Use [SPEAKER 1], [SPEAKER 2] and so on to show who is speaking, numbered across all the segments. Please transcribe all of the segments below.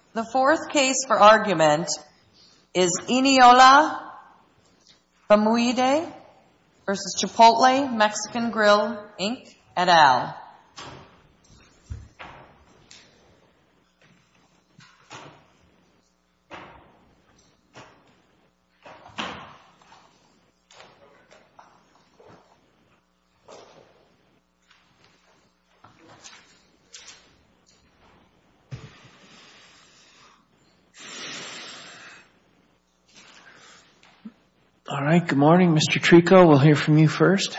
[SPEAKER 1] The fourth case for argument is Eniola Famuyiwa versus Chipotle Mexican Grill, Inc. et al.
[SPEAKER 2] All right, good morning, Mr. Trico. We'll hear from you first.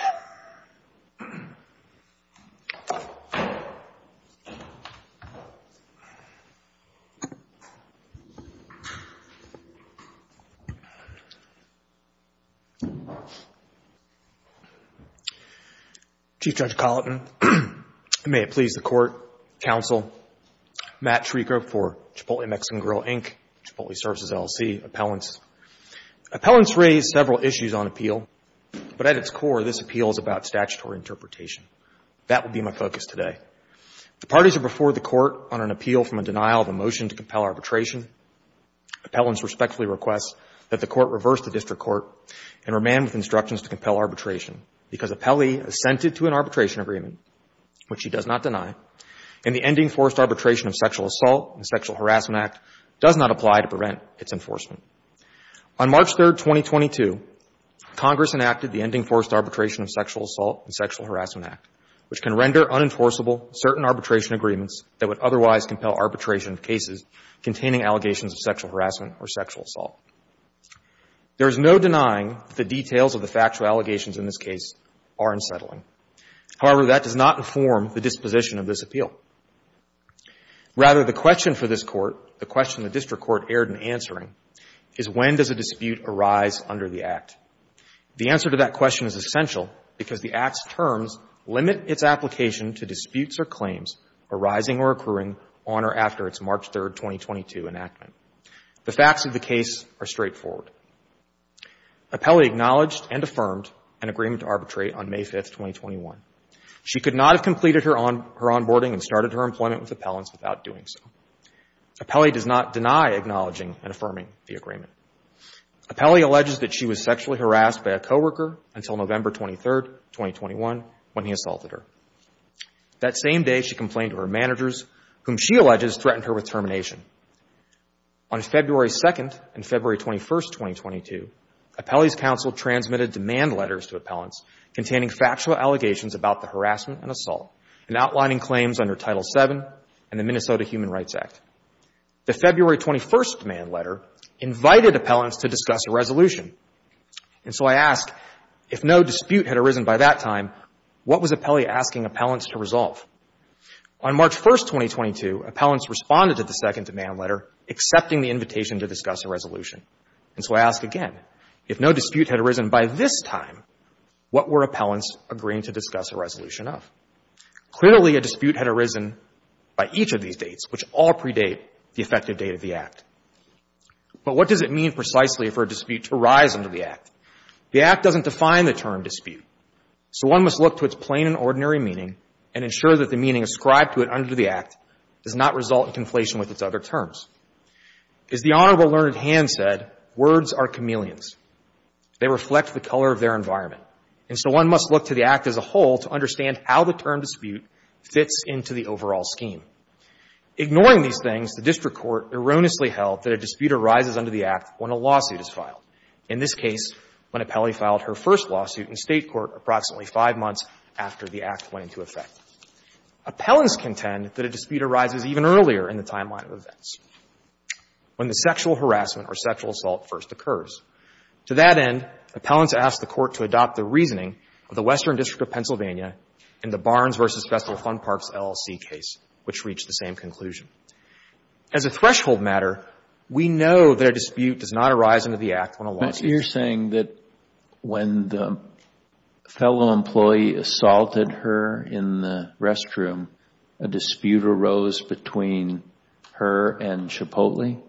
[SPEAKER 3] Chief Judge Colleton, may it please the Court, Counsel, Matt Trico for Chipotle Mexican Grill, Inc., Chipotle Services, LLC, appellants. Appellants raised several issues on appeal, but at its core, this appeal is about statutory interpretation. That will be my focus today. The parties are before the Court on an appeal from a denial of a motion to compel arbitration. Appellants respectfully request that the Court reverse the District Court and remand with instructions to compel arbitration because appellee assented to an arbitration agreement, which she does not deny, and the Ending Forced Arbitration of Sexual Assault and Sexual Harassment Act does not apply to prevent its enforcement. On March 3, 2022, Congress enacted the Ending Forced Arbitration of Sexual Assault and Sexual Harassment Act, which can render unenforceable certain arbitration agreements that would otherwise compel arbitration of cases containing allegations of sexual harassment or sexual assault. There is no denying that the details of the factual allegations in this case are unsettling. However, that does not inform the disposition of this appeal. Rather, the question for this Court, the question the District Court erred in answering, is when does a dispute arise under the Act? The answer to that question is essential because the Act's terms limit its application to disputes or claims arising or accruing on or after its March 3, 2022 enactment. The facts of the case are straightforward. Appellee acknowledged and affirmed an agreement to arbitrate on May 5, 2021. She could not have completed her onboarding and started her employment with appellants without doing so. Appellee does not deny acknowledging and affirming the agreement. Appellee alleges that she was sexually harassed by a coworker until November 23, 2021, when he assaulted her. That same day, she complained to her managers, whom she alleges threatened her with termination. On February 2nd and February 21st, 2022, Appellee's counsel transmitted demand letters to appellants containing factual allegations about the harassment and assault and outlining claims under Title VII and the Minnesota Human Rights Act. The February 21st demand letter invited appellants to discuss a resolution. And so I ask, if no dispute had arisen by that time, what was appellee asking appellants to resolve? On March 1st, 2022, appellants responded to the second demand letter, accepting the invitation to discuss a resolution. And so I ask again, if no dispute had arisen by this time, what were appellants agreeing to discuss a resolution of? Clearly, a dispute had arisen by each of these dates, which all predate the effective date of the Act. But what does it mean precisely for a dispute to rise under the Act? The Act doesn't define the term dispute, so one must look to its plain and ordinary meaning and ensure that the meaning ascribed to it under the Act does not result in conflation with its other terms. As the Honorable Learned Hand said, words are chameleons. They reflect the color of their environment. And so one must look to the Act as a whole to understand how the term dispute fits into the overall scheme. Ignoring these things, the District Court erroneously held that a dispute arises under the Act when a lawsuit is filed. In this case, when appellee filed her first lawsuit in state court approximately 5 months after the Act went into effect. Appellants contend that a dispute arises even earlier in the timeline of events, when the sexual harassment or sexual assault first occurs. To that end, appellants ask the Court to adopt the reasoning of the Western District of Pennsylvania in the Barnes v. Festival Fun Parks LLC case, which reached the same conclusion. As a threshold matter, we know that a dispute does not arise under the Act when a lawsuit.
[SPEAKER 2] But you're saying that when the fellow employee assaulted her in the restroom, a dispute arose between her and Chipotle?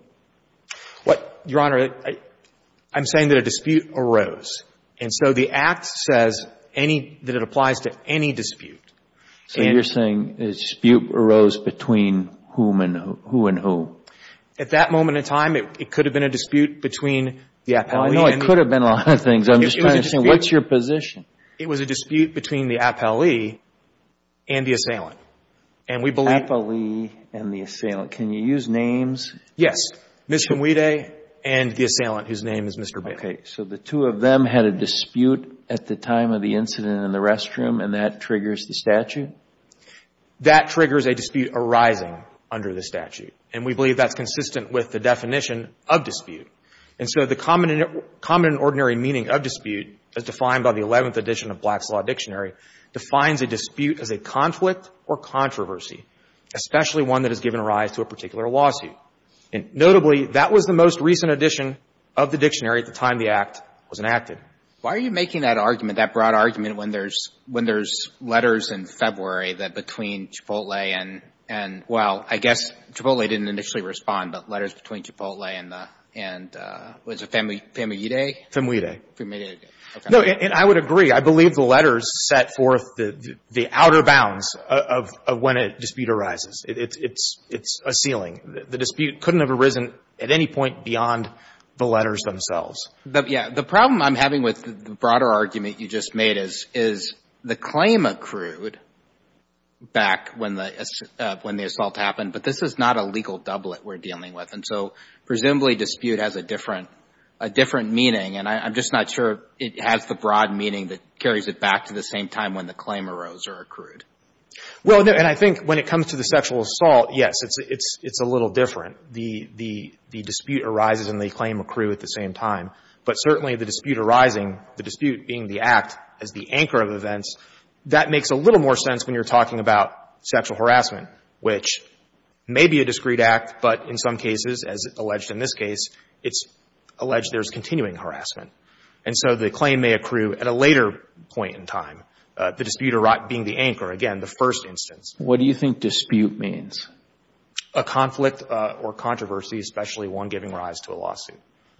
[SPEAKER 3] Your Honor, I'm saying that a dispute arose. And so the Act says that it applies to any dispute.
[SPEAKER 2] So you're saying a dispute arose between who and who?
[SPEAKER 3] At that moment in time, it could have been a dispute between the appellee.
[SPEAKER 2] Well, I know it could have been a lot of things. I'm just trying to understand, what's your position?
[SPEAKER 3] It was a dispute between the appellee and the assailant. And we believe...
[SPEAKER 2] Appellee and the assailant. Can you use names?
[SPEAKER 3] Yes. Ms. Humwide and the assailant, whose name is Mr. Bailey.
[SPEAKER 2] Okay, so the two of them had a dispute at the time of the incident in the restroom, and that triggers the statute?
[SPEAKER 3] That triggers a dispute arising under the statute. And we believe that's consistent with the definition of dispute. And so the common and ordinary meaning of dispute, as defined by the 11th edition of Black's Law Dictionary, defines a dispute as a conflict or controversy, especially one that has given rise to a particular lawsuit. And notably, that was the most recent edition of the dictionary at the time the Act was enacted.
[SPEAKER 4] Why are you making that argument, that broad argument, when there's letters in February that between Chipotle and well, I guess Chipotle didn't initially respond, but letters between Chipotle and was it Famuyide?
[SPEAKER 3] Famuyide.
[SPEAKER 4] Okay.
[SPEAKER 3] No, and I would agree. I believe the letters set forth the outer bounds of when a dispute arises. It's a ceiling. The dispute couldn't have arisen at any point beyond the letters themselves.
[SPEAKER 4] The problem I'm having with the broader argument you just made is the claim accrued back when the assault happened, but this is not a legal doublet we're dealing with, and so presumably dispute has a different meaning, and I'm just not sure it has the broad meaning that carries it back to the same time when the claim arose or accrued.
[SPEAKER 3] Well, no, and I think when it comes to the sexual assault, yes, it's a little different. The dispute arises and the claim accrue at the same time, but certainly the dispute arising, the dispute being the act as the anchor of events, that makes a little more sense when you're talking about sexual harassment, which may be a discrete act, but in some cases, as alleged in this case, it's alleged there's continuing harassment. And so the claim may accrue at a later point in time. The dispute being the anchor, again, the first instance.
[SPEAKER 2] What do you think dispute means?
[SPEAKER 3] A conflict or controversy, especially one giving rise to a lawsuit.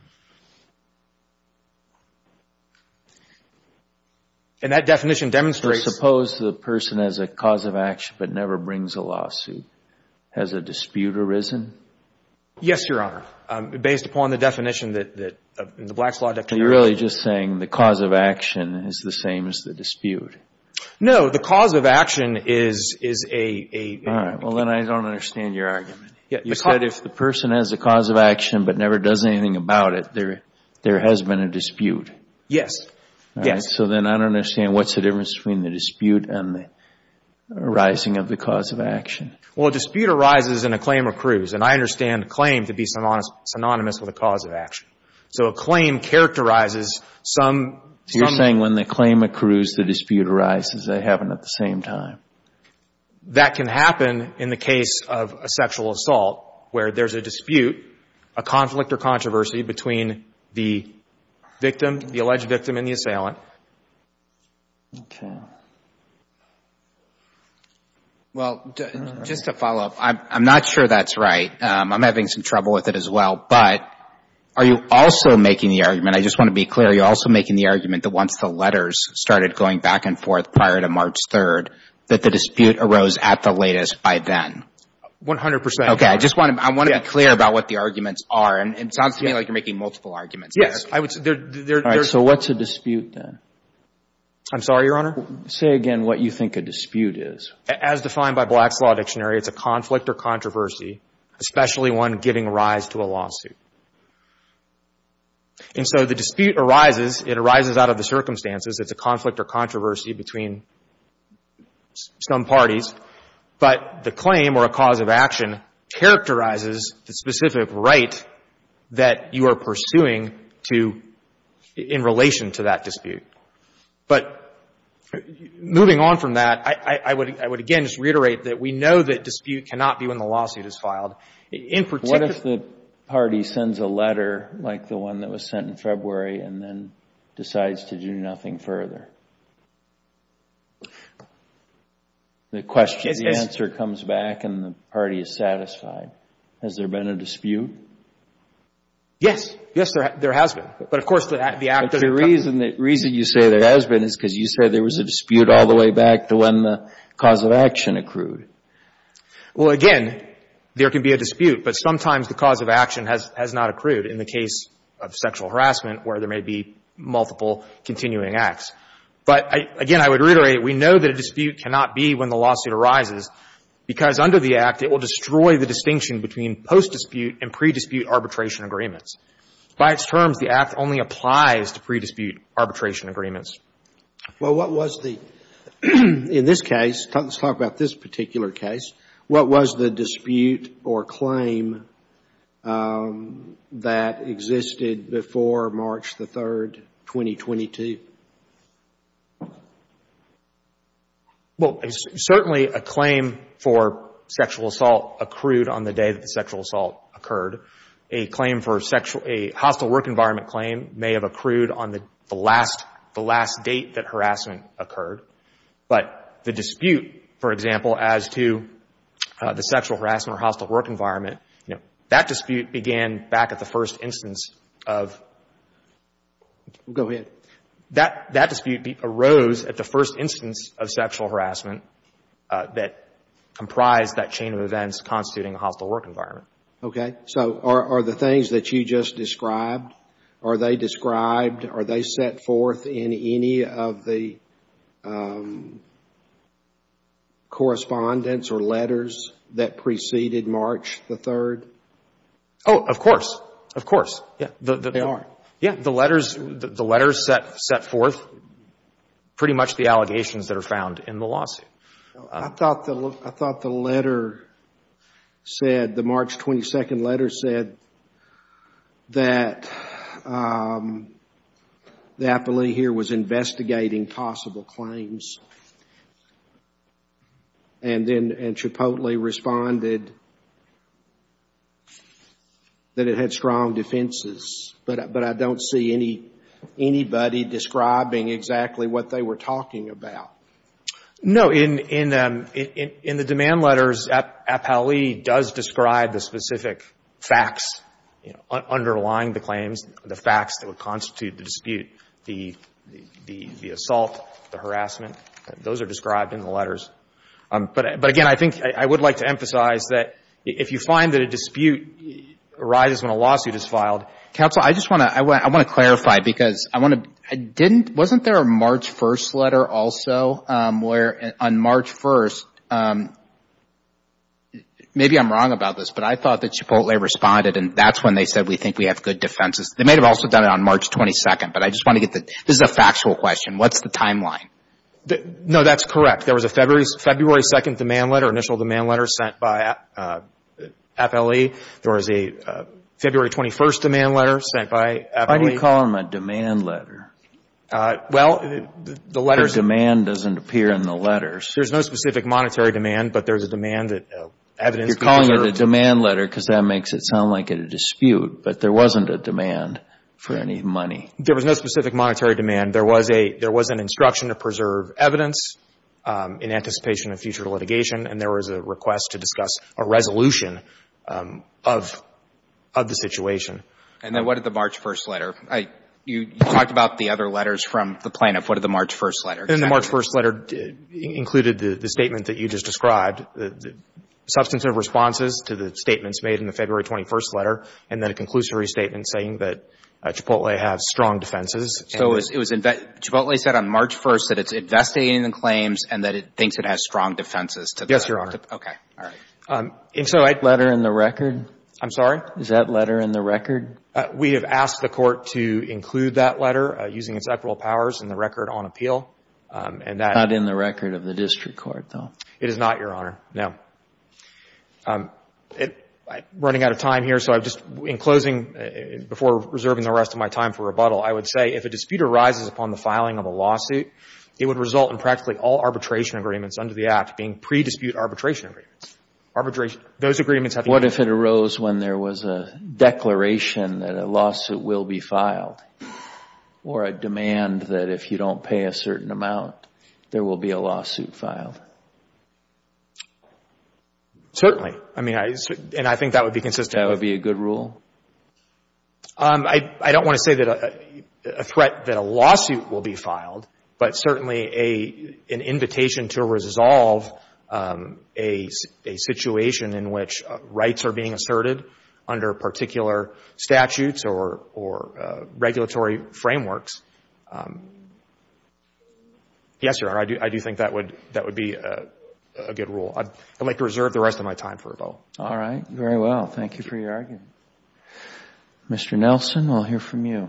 [SPEAKER 3] And that definition demonstrates...
[SPEAKER 2] So suppose the person has a cause of action but never brings a lawsuit. Has a dispute arisen?
[SPEAKER 3] Yes, Your Honor. Based upon the definition that in the Black's Law Dictionary...
[SPEAKER 2] You're really just saying the cause of action is the same as the dispute.
[SPEAKER 3] No, the cause of action is a...
[SPEAKER 2] All right. Well, then I don't understand your argument.
[SPEAKER 3] Yeah,
[SPEAKER 2] you said if the person has a cause of action but never does anything about it, there has been a dispute.
[SPEAKER 3] Yes.
[SPEAKER 2] All
[SPEAKER 3] yes.
[SPEAKER 2] Right? So then I don't understand what's the difference between the dispute and the arising of the cause of action.
[SPEAKER 3] Well, a dispute arises and a claim accrues, and I understand claim to be synonymous with a cause of action. So a claim characterizes some...
[SPEAKER 2] So you're saying when the claim accrues, the dispute arises. They happen at the same time.
[SPEAKER 3] That can happen in the case of a sexual assault where there's a dispute, a conflict or controversy between the victim, the alleged victim, and the assailant.
[SPEAKER 2] Okay.
[SPEAKER 4] Well, just to follow up, I'm not sure that's right. I'm having some trouble with it as well. But are you also making the argument, I just want to be clear, are you also making the argument that once the letters started going back and forth prior to March 3rd, that the dispute arose at the latest by then?
[SPEAKER 3] 100%.
[SPEAKER 4] Okay, I want to be clear about what the arguments are, and it sounds to me like you're making multiple arguments.
[SPEAKER 3] Yes,
[SPEAKER 4] there.
[SPEAKER 3] I would say
[SPEAKER 2] All right, so what's a dispute then?
[SPEAKER 3] I'm sorry, Your Honor?
[SPEAKER 2] Say again what you think a dispute is.
[SPEAKER 3] As defined by Black's Law Dictionary, it's a conflict or controversy, especially one giving rise to a lawsuit. And so the dispute arises, it arises out of the circumstances. It's a conflict or controversy between some parties, but the claim or a cause of action characterizes the specific right that you are pursuing in relation to that dispute. But moving on from that, I would again just reiterate that we know that dispute cannot be when the lawsuit is filed. In particular,
[SPEAKER 2] what if the party sends a letter like the one that was sent in February and then decides to do nothing further? The question, the answer comes back and the party is satisfied. Has there been a dispute?
[SPEAKER 3] Yes. Yes, there has been. But of course, the act...
[SPEAKER 2] But the reason you say there has been is because you said there was a dispute all the way back to when the cause of action accrued.
[SPEAKER 3] Well, again, there can be a dispute, but sometimes the cause of action has not accrued in the case of sexual harassment where there may be multiple continuing acts. But again, I would reiterate, we know that a dispute cannot be when the lawsuit arises because under the Act, it will destroy the distinction between post-dispute and pre-dispute arbitration agreements. By its terms, the Act only applies to pre-dispute arbitration agreements.
[SPEAKER 5] Well, what was the, in this case, let's talk about this particular case, what was the dispute or claim that existed before March the 3rd, 2022?
[SPEAKER 3] Well, certainly a claim for sexual assault accrued on the day that the sexual assault occurred. A claim for a hostile work environment claim may have accrued on the last date that harassment occurred. But the dispute, for example, as to the sexual harassment or hostile work environment, that dispute began back at the first instance of.
[SPEAKER 5] Go ahead.
[SPEAKER 3] That dispute arose at the first instance of sexual harassment that comprised that chain of events constituting a hostile work environment.
[SPEAKER 5] Okay. So are the things that you just described, are they set forth in any of the correspondence or letters that preceded March the 3rd?
[SPEAKER 3] Oh, of course. Of course. Yeah.
[SPEAKER 5] They are.
[SPEAKER 3] Yeah, the letters set forth pretty much the allegations that are found in the lawsuit.
[SPEAKER 5] I thought the letter said, the March 22nd letter said that the appellee here was investigating possible claims. And Chipotle responded that it had strong defenses, but I don't see anybody describing exactly what they were talking about.
[SPEAKER 3] No, in the demand letters, appellee does describe the specific facts, underlying the claims, the facts that would constitute the dispute, the assault, the harassment. Those are described in the letters. But again, I think I would like to emphasize that if you find that a dispute arises when a lawsuit is filed.
[SPEAKER 4] Counsel, I want to clarify because wasn't there a March 1st letter also, where on March 1st, maybe I'm wrong about this, but I thought that Chipotle responded and that's when they said we think we have good defenses. They may have also done it on March 22nd, but I just want to this is a factual question. What's the timeline?
[SPEAKER 3] No, that's correct. There was a February 2nd demand letter, initial demand letter sent by appellee. There was a February 21st demand letter sent by appellee.
[SPEAKER 2] Why do you call them a demand letter?
[SPEAKER 3] The letters.
[SPEAKER 2] The demand doesn't appear in the letters.
[SPEAKER 3] There's no specific monetary demand, but there's a demand that evidence.
[SPEAKER 2] You're calling it a demand letter because that makes it sound like a dispute, but there wasn't a demand for any money.
[SPEAKER 3] There was no specific monetary demand. There was an instruction to preserve evidence in anticipation of future litigation, and there was a request to discuss a resolution of the situation.
[SPEAKER 4] And then what did the March 1st letter? You talked about the other letters from the plaintiff. What did the March 1st letter?
[SPEAKER 3] And the March 1st letter included the statement that you just described, the substantive responses to the statements made in the February 21st letter, and then a conclusory statement saying that Chipotle has strong defenses.
[SPEAKER 4] So Chipotle said on March 1st that it's investigating the claims and that it thinks it has strong defenses.
[SPEAKER 3] Yes, Your Honor.
[SPEAKER 4] Okay. All right.
[SPEAKER 3] And so
[SPEAKER 2] letter in the record?
[SPEAKER 3] I'm sorry?
[SPEAKER 2] Is that letter in the record?
[SPEAKER 3] We have asked the court to include that letter using its equitable powers in the record on appeal. And that
[SPEAKER 2] not in the record of the district court, though.
[SPEAKER 3] It is not, Your Honor. No. Running out of time here, so in closing, before reserving the rest of my time for rebuttal, I would say if a dispute arises upon the filing of a lawsuit, it would result in practically all arbitration agreements under the Act being pre-dispute arbitration agreements. Those agreements have to be.
[SPEAKER 2] What if it arose when there was a declaration that a lawsuit will be filed, or a demand that if you don't pay a certain amount, there will be a lawsuit filed?
[SPEAKER 3] Certainly. I mean, and I think that would be consistent.
[SPEAKER 2] That would be a good rule?
[SPEAKER 3] I don't want to say that a threat that a lawsuit will be filed, but certainly an invitation to resolve a situation in which rights are being asserted under particular statutes or regulatory frameworks, yes, Your Honor, I do think that would be a good rule. I'd like to reserve the rest of my time for rebuttal.
[SPEAKER 2] All right. Very well. Thank you for your argument. Mr. Nelson, we'll hear from you.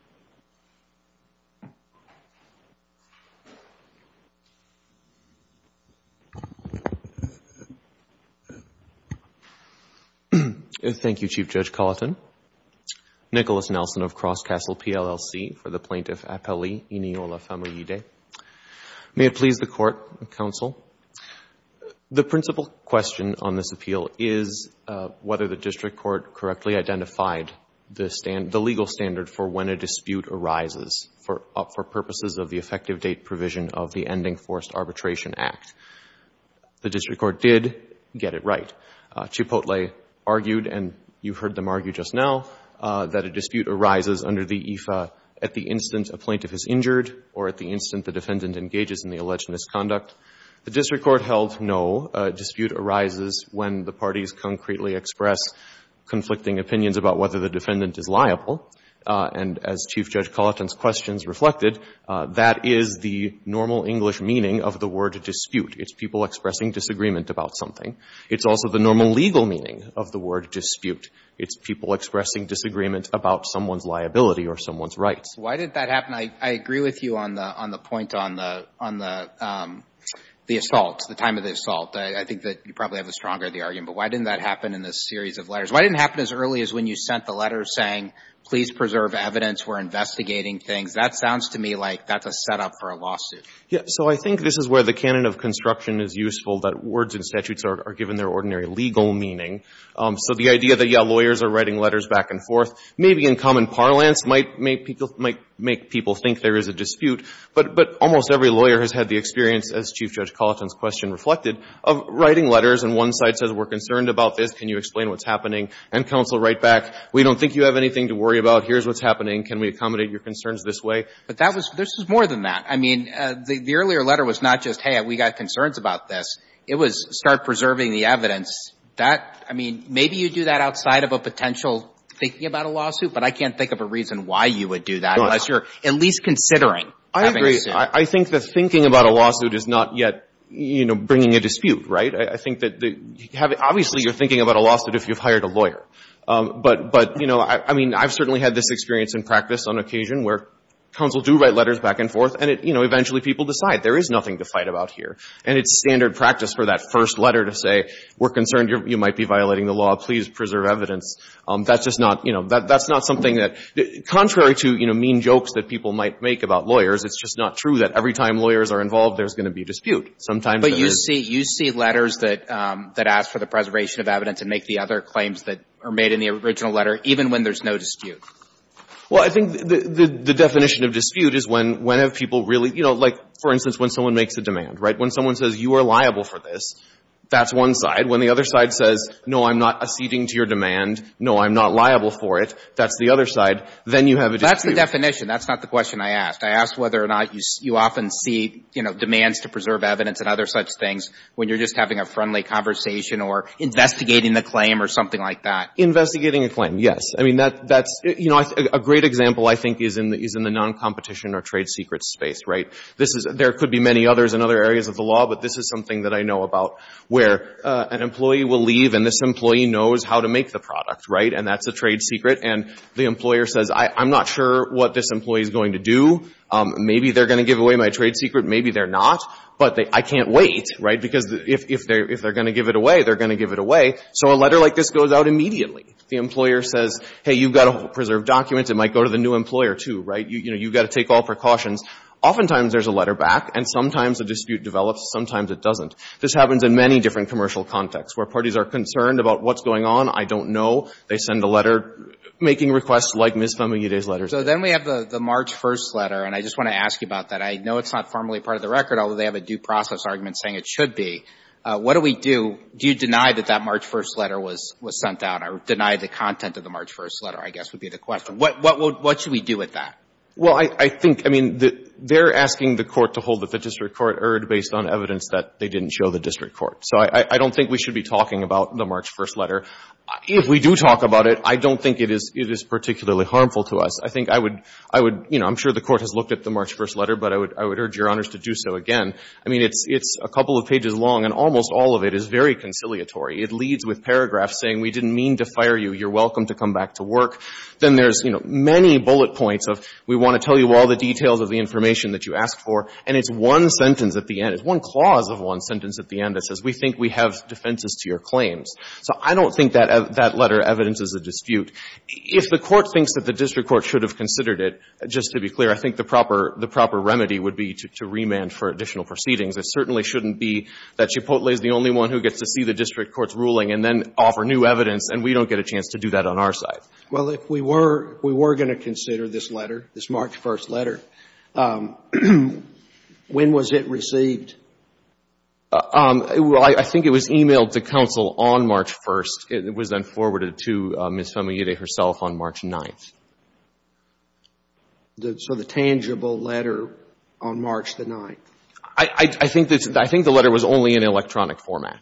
[SPEAKER 6] Thank you, Chief Judge Colleton. Nicholas Nelson of Cross Castle PLLC for the plaintiff appellee, Eniola Famuyide. May it please the Court and Counsel, the principal question on this appeal is whether the district court correctly identified the legal standard for when a dispute arises for purposes of the effective date provision of the Ending Forced Arbitration Act. The district court did get it right. Chipotle argued, and you heard them argue just now, that a dispute arises under the EFA at the instant a plaintiff is injured or at the instant the defendant engages in the alleged misconduct. The district court held no. A dispute arises when the parties concretely express conflicting opinions about whether the defendant is liable. And as Chief Judge Colleton's questions reflected, that is the normal English meaning of the word dispute. It's people expressing disagreement about something. It's also the normal legal meaning of the word dispute. It's people expressing disagreement about someone's liability or someone's rights.
[SPEAKER 4] Why did that happen? I agree with you on the point on the assault, the time of the assault. I think that you probably have a stronger the argument. But why didn't that happen in this series of letters? Why didn't it happen as early as when you sent the letter saying, please preserve evidence, we're investigating things? That sounds to me like that's a setup for a lawsuit.
[SPEAKER 6] Yeah, so I think this is where the canon of construction is useful, that words and statutes are given their ordinary legal meaning. So the idea that, lawyers are writing letters back and forth, maybe in common parlance might make people think there is a dispute, but almost every lawyer has had the experience, as Chief Judge Colleton's question reflected, of writing letters and one side says, we're concerned about this, can you explain what's happening? And counsel write back, we don't think you have anything to worry about, here's what's happening, can we accommodate your concerns this way?
[SPEAKER 4] But this was more than that. I mean, the earlier letter was not just, hey, we got concerns about this. It was start preserving the evidence. Maybe you do that outside of a potential thinking about a lawsuit, but I can't think of a reason why you would do that unless you're at least considering having a suit.
[SPEAKER 6] I agree. I think that thinking about a lawsuit is not yet, bringing a dispute, right? I think that obviously you're thinking about a lawsuit if you've hired a lawyer. I've certainly had this experience in practice on occasion where counsel do write letters back and forth, and eventually people decide there is nothing to fight about here. And it's standard practice for that first letter to say, we're concerned you might be violating the law, please preserve evidence. That's just not, that's not something that, contrary to, mean jokes that people might make about lawyers, it's just not true that every time lawyers are involved, there's going to be a dispute. Sometimes
[SPEAKER 4] But you see letters that ask for the preservation of evidence and make the other claims that are made in the original letter, even when there's no dispute.
[SPEAKER 6] Well, I think the definition of dispute is when have people really, like, for instance, when someone makes a demand, right? When someone says, you are liable for this, that's one side. When the other side says, no, I'm not acceding to your demand, no, I'm not liable for it, that's the other side, then you have a dispute.
[SPEAKER 4] That's the definition. That's not the question I asked. I asked whether or not you often see, demands to preserve evidence and other such things when you're just having a friendly conversation or investigating the claim or something like that.
[SPEAKER 6] Investigating a claim, yes. I mean, that's a great example, I think, is in the non-competition or trade secrets space, right? There could be many others in other areas of the law, but this is something that I know about, where an employee will leave and this employee knows how to make the product, right? And that's a trade secret. And the employer says, I'm not sure what this employee is going to do. Maybe they're going to give away my trade secret. Maybe they're not. But I can't wait, right? Because if they're going to give it away, they're going to give it away. So a letter like this goes out immediately. The employer says, hey, you've got to preserve documents. It might go to the new employer too, right? You've got to take all precautions. Oftentimes there's a letter back, and sometimes a dispute develops, sometimes it doesn't. This happens in many different commercial contexts where parties are concerned about what's going on. I don't know. They send a letter making requests like Ms. Famuyide's letters.
[SPEAKER 4] So then we have the March 1st letter, and I just want to ask you about that. I know it's not formally part of the record, although they have a due process argument saying it should be. What do we do? Do you deny that March 1st letter was sent out, or deny the content of the March 1st letter, I guess would be the question. What should we do with that?
[SPEAKER 6] Well, I think, they're asking the court to hold that the district court erred based on evidence that they didn't show the district court. So I don't think we should be talking about the March 1st letter. If we do talk about it, I don't think it is particularly harmful to us. I think I would, I'm sure the court has looked at the March 1st letter, but I would urge Your Honors to do so again. I mean, it's a couple of pages long, and almost all of it is very conciliatory. It leads with paragraphs saying, we didn't mean to fire you. You're welcome to come back to work. Then there's, many bullet points of, we want to tell you all the details of the information that you asked for, and it's one sentence at the end. It's one clause of one sentence at the end that says, we think we have defenses to your claims. So I don't think that letter evidences a dispute. If the court thinks that the district court should have considered it, just to be clear, I think the proper remedy would be to remand for additional proceedings. It certainly shouldn't be that Chipotle is the only one who gets to see the district court's ruling and then offer new evidence, and we don't get a chance to do that on our side.
[SPEAKER 5] Well, if we were going to consider this letter, this March 1st letter, when was it received?
[SPEAKER 6] Well, I think it was emailed to counsel on March 1st. It was then forwarded to Ms. Famuyide herself on March 9th.
[SPEAKER 5] So the tangible letter on March the 9th.
[SPEAKER 6] I think the letter was only in electronic format.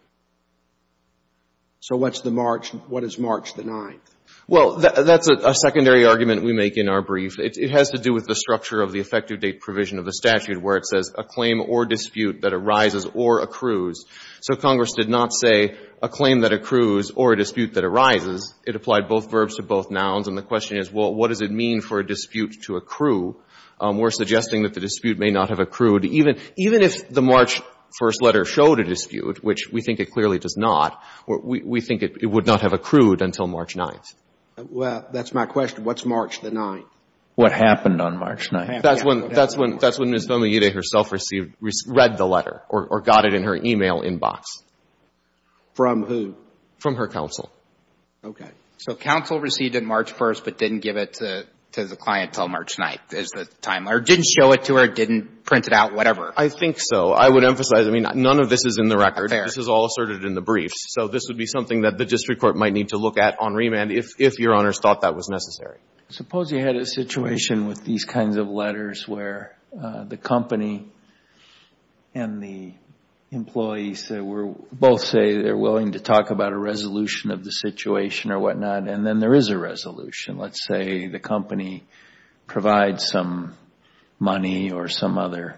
[SPEAKER 5] So what is March the 9th?
[SPEAKER 6] Well, that's a secondary argument we make in our brief. It has to do with the structure of the effective date provision of the statute, where it says a claim or dispute that arises or accrues. So Congress did not say a claim that accrues or a dispute that arises. It applied both verbs to both nouns, and the question is, well, what does it mean for a dispute to accrue? We're suggesting that the dispute may not have accrued, even if the March 1st letter showed a dispute, which we think it clearly does not. We think it would not have accrued until March 9th.
[SPEAKER 5] Well, that's my question. What's March the 9th?
[SPEAKER 2] What happened on March 9th?
[SPEAKER 6] That's when Ms. Famuyide herself read the letter or got it in her email inbox.
[SPEAKER 5] From who?
[SPEAKER 6] From her counsel.
[SPEAKER 5] Okay.
[SPEAKER 4] So counsel received it March 1st, but didn't give it to the client till March 9th is the time. Or didn't show it to her, didn't print it out, whatever.
[SPEAKER 6] I think so. I would emphasize, none of this is in the record.
[SPEAKER 4] Fair.
[SPEAKER 6] This is all asserted in the briefs. So this would be something that the district court might need to look at on remand if Your Honors thought that was necessary.
[SPEAKER 2] Suppose you had a situation with these kinds of letters where the company and the employees both say they're willing to talk about a resolution of the situation or whatnot, and then there is a resolution. Let's say the company provides some money or something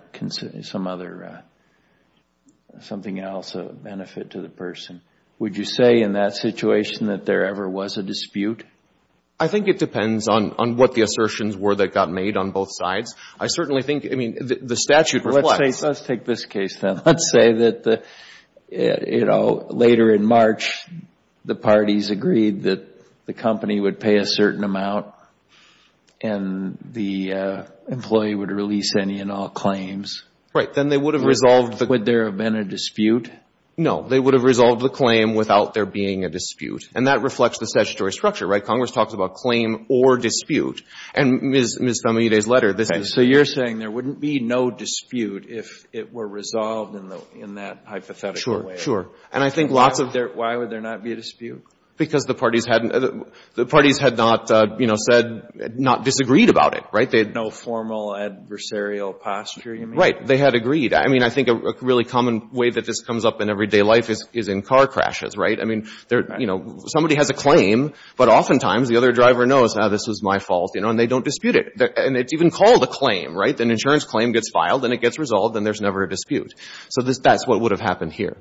[SPEAKER 2] else, a benefit to the person. Would you say in that situation that there ever was a dispute?
[SPEAKER 6] I think it depends on what the assertions were that got made on both sides. I certainly think, the statute reflects.
[SPEAKER 2] Let's take this case then. Let's say that later in March, the parties agreed that the company would pay a certain amount and the employee would release any and all claims.
[SPEAKER 6] Right. Then they would have resolved the...
[SPEAKER 2] Would there have been a dispute?
[SPEAKER 6] No. They would have resolved the claim without there being a dispute. And that reflects the statutory structure, right? Congress talks about claim or dispute. And Ms. Famuyide's letter,
[SPEAKER 2] So you're saying there wouldn't be no dispute if it were resolved in that hypothetical way?
[SPEAKER 6] Sure. And I think
[SPEAKER 2] Why would there not be a dispute?
[SPEAKER 6] Because the parties had not, said, not disagreed about it, right? They had
[SPEAKER 2] no formal adversarial posture, you mean?
[SPEAKER 6] Right. They had agreed. I think a really common way that this comes up in everyday life is in car crashes, right? Somebody has a claim, but oftentimes the other driver knows, this was my fault, and they don't dispute it. And it's even called a claim, right? An insurance claim gets filed and it gets resolved and there's never a dispute. So that's what would have happened here.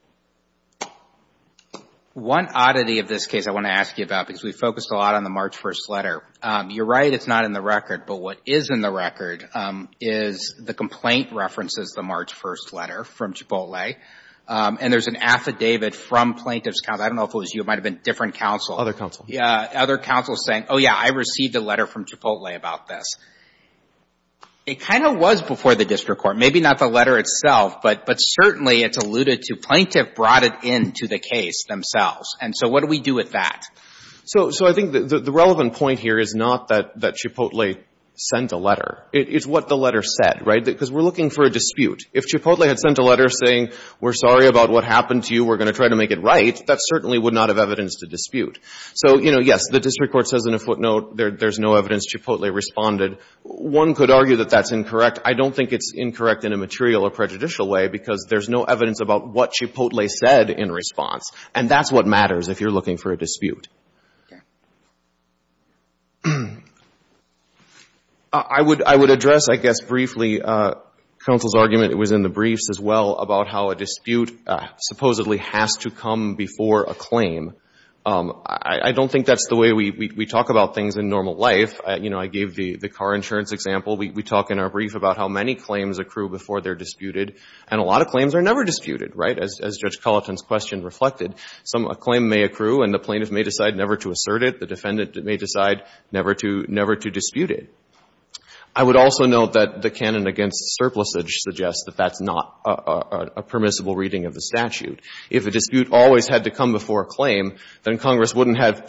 [SPEAKER 4] One oddity of this case I want to ask you about, because we focused a lot on the March 1st letter. You're right, it's not in the record, but what is in the record is the complaint references the March 1st letter from Chipotle. And there's an affidavit from plaintiff's counsel. I don't know if it was you. It might have been different counsel.
[SPEAKER 6] Other counsel.
[SPEAKER 4] Yeah, other counsel saying, I received a letter from Chipotle about this. It kind of was before the district court. Maybe not the letter itself, but certainly it's alluded to. Plaintiff brought it into the case themselves. And so what do we do with that?
[SPEAKER 6] So I think the relevant point here is not that Chipotle sent a letter. It's what the letter said, right? Because we're looking for a dispute. If Chipotle had sent a letter saying, we're sorry about what happened to you, we're going to try to make it right, that certainly would not have evidence to dispute. So, yes, the district court says in a footnote there's no evidence Chipotle responded. One could argue that that's incorrect. I don't think it's incorrect in a material or prejudicial way because there's no evidence about what Chipotle said in response. And that's what matters if you're looking for a dispute. I would address, I guess, briefly, counsel's argument, it was in the briefs as well, about how a dispute supposedly has to come before a claim. I don't think that's the way we talk about things in normal life. I gave the car insurance example. We talk in our brief about how many claims accrue before they're disputed, and a lot of claims are never disputed, right? As Judge Colleton's question reflected, a claim may accrue and the plaintiff may decide never to assert it. The defendant may decide never to dispute it. I would also note that the canon against surplusage suggests that that's not a permissible reading of the statute. If a dispute always had to come before a claim, then Congress would not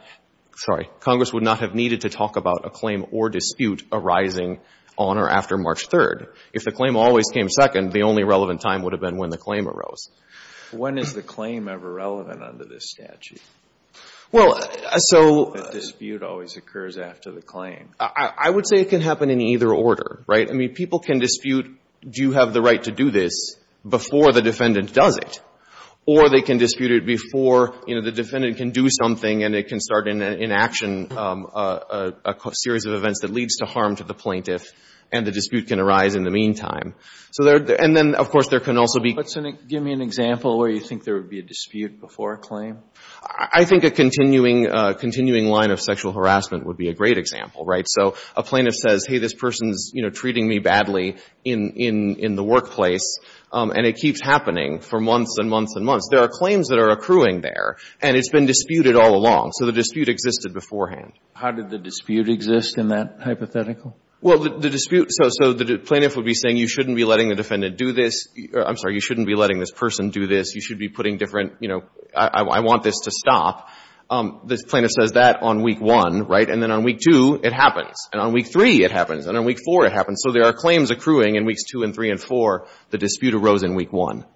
[SPEAKER 6] have needed to talk about a claim or dispute arising on or after March 3rd. If the claim always came second, the only relevant time would have been when the claim arose.
[SPEAKER 2] When is the claim ever relevant under this statute?
[SPEAKER 6] Well, so
[SPEAKER 2] the dispute always occurs after the claim.
[SPEAKER 6] I would say it can happen in either order, right? I mean, people can dispute, do you have the right to do this before the defendant does it? Or they can dispute it before, the defendant can do something and it can start in action a series of events that leads to harm to the plaintiff, and the dispute can arise in the meantime. So and then, of course, there can also be...
[SPEAKER 2] Give me an example where you think there would be a dispute before a claim.
[SPEAKER 6] I think a continuing line of sexual harassment would be a great example, right? So a plaintiff says, hey, this person's, treating me badly in the workplace, and it keeps happening for months and months and months. There are claims that are accruing there, and it's been disputed all along. So the dispute existed beforehand.
[SPEAKER 2] How did the dispute exist in that hypothetical?
[SPEAKER 6] Well, the dispute, so the plaintiff would be saying you shouldn't be letting the defendant do this. You shouldn't be letting this person do this. You should be putting different, I want this to stop. The plaintiff says that on week 1, right? And then on week 2, it happens. And on week 3, it happens. And on week 4, it happens. So there are claims accruing in weeks 2 and 3 and 4. The dispute arose in week 1.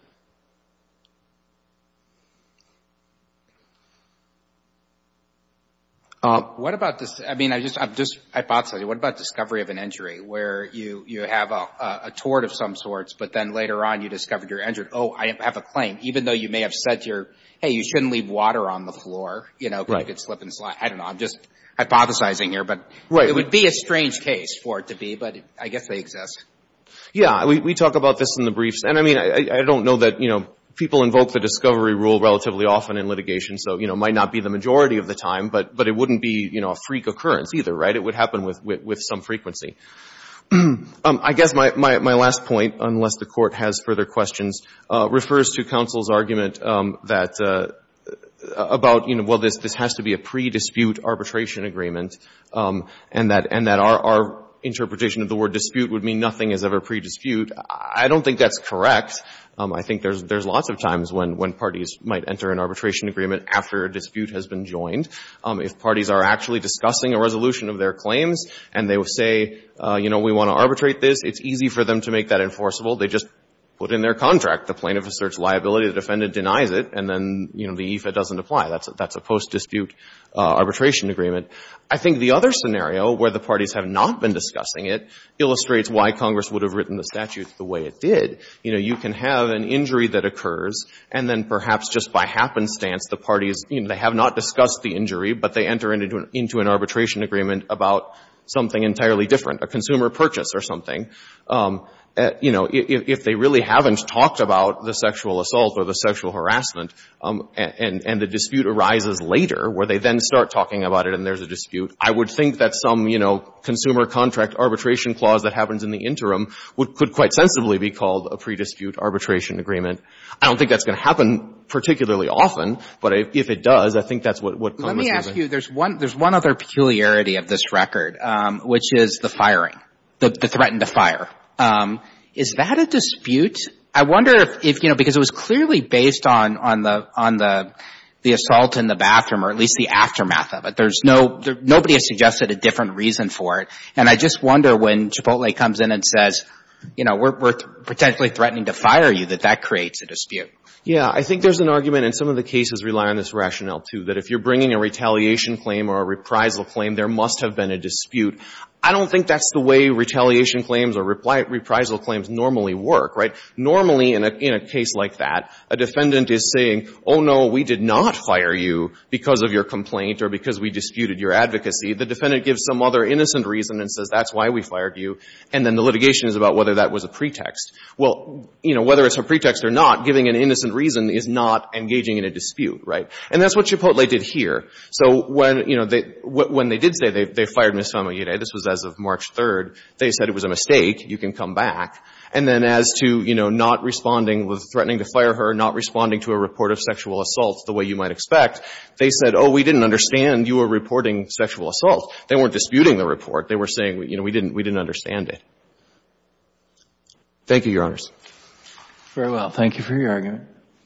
[SPEAKER 4] What about this? I mean, I'm just hypothesizing. What about discovery of an injury where you have a tort of some sorts, but then later on you discovered you're injured? Oh, I have a claim, even though you may have said hey, you shouldn't leave water on the floor, because you could slip and slide. I don't know. I'm just hypothesizing here, but it would be a strange case for it to be, but I guess they exist.
[SPEAKER 6] Yeah, we talk about this in the briefs. And I mean, I don't know that, people invoke the discovery rule relatively often in litigation, so, might not be the majority of the time, but it wouldn't be, a freak occurrence either, right? It would happen with some frequency. I guess my last point, unless the Court has further questions, refers to counsel's argument that about, this has to be a pre-dispute arbitration agreement, and that our interpretation of the word dispute would mean nothing is ever pre-dispute. I don't think that's correct. I think there's lots of times when parties might enter an arbitration agreement after a dispute has been joined. If parties are actually discussing a resolution of their claims and they will say, we want to arbitrate this, it's easy for them to make that enforceable. They just put in their contract. The plaintiff asserts liability, the defendant denies it, and then, the EFA doesn't apply. That's a post-dispute arbitration agreement. I think the other scenario where the parties have not been discussing it illustrates why Congress would have written the statute the way it did. You can have an injury that occurs, and then perhaps just by happenstance, the parties, they have not discussed the injury, but they enter into an arbitration agreement about something entirely different, a consumer purchase or something. If they really haven't talked about the sexual assault or the sexual harassment, and the dispute arises later, where they then start talking about it and there's a dispute, I would think that some, consumer contract arbitration clause that happens in the interim could quite sensibly be called a pre-dispute arbitration agreement. I don't think that's going to happen particularly often, but if it does, I think that's what Congress
[SPEAKER 4] Let me ask you, there's one other peculiarity of this record, which is the firing, the threaten to fire. Is that a dispute? I wonder if because it was clearly based on the the assault in the bathroom, or at least the aftermath of it. Nobody has suggested a different reason for it. And I just wonder when Chipotle comes in and says, we're potentially threatening to fire you, that creates a dispute.
[SPEAKER 6] Yeah, I think there's an argument, and some of the cases rely on this rationale too, that if you're bringing a retaliation claim or a reprisal claim, there must have been a dispute. I don't think that's the way retaliation claims or reprisal claims normally work, right? Normally, in a case like that, a defendant is saying, oh no, we did not fire you because of your complaint or because we disputed your advocacy. The defendant gives some other innocent reason and says, that's why we fired you. And then the litigation is about whether that was a pretext. Well, whether it's a pretext or not, giving an innocent reason is not engaging in a dispute, right? And that's what Chipotle did here. So when they did say they fired Ms. Famayide, this was as of March 3rd, they said it was a mistake, you can come back. And then as to, not responding with threatening to fire her, not responding to a report of sexual assault the way you might expect, they said, oh, we didn't understand you were reporting sexual assault. They weren't disputing the report. They were saying, we didn't understand it. Thank you, Your Honors.
[SPEAKER 2] Very well. Thank you for your argument.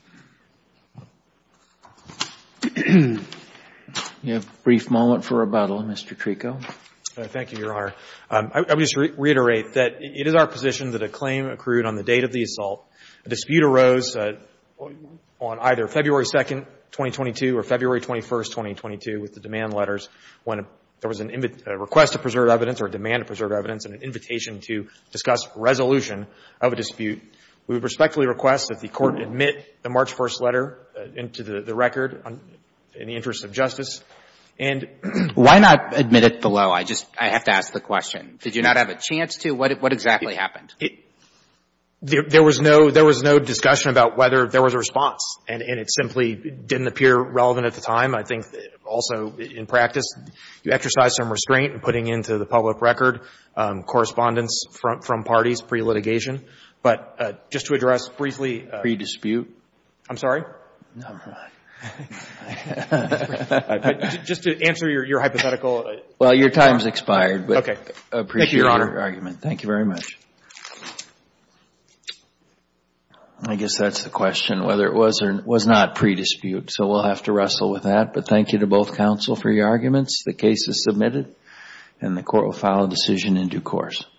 [SPEAKER 2] You have a brief moment for rebuttal, Mr. Trico.
[SPEAKER 3] Thank you, Your Honor. I would just reiterate that it is our position that a claim accrued on the date of the assault. A dispute arose on either February 2nd, 2022 or February 21st, 2022 with the demand letters when there was a request to preserve evidence or a demand to preserve evidence and an invitation to discuss resolution of a dispute. We would respectfully request that the Court admit the March 1st letter into the record in the interest of justice. And
[SPEAKER 4] why not admit it below? I have to ask the question. Did you not have a chance to? What exactly happened?
[SPEAKER 3] There was no discussion about whether there was a response, and it simply didn't appear relevant at the time. I think also in practice, you exercise some restraint in putting into the public record correspondence from parties pre-litigation. But just to address briefly,
[SPEAKER 2] pre-dispute.
[SPEAKER 3] I'm sorry.
[SPEAKER 2] No.
[SPEAKER 3] Just to answer your hypothetical.
[SPEAKER 2] Well, your time's expired, but
[SPEAKER 3] okay.
[SPEAKER 2] Appreciate your argument. Thank you very much. I guess that's the question, whether it was or was not pre-dispute. So we'll have to wrestle with that. But thank you to both counsel for your arguments. The case is submitted, and the Court will file a decision in due course.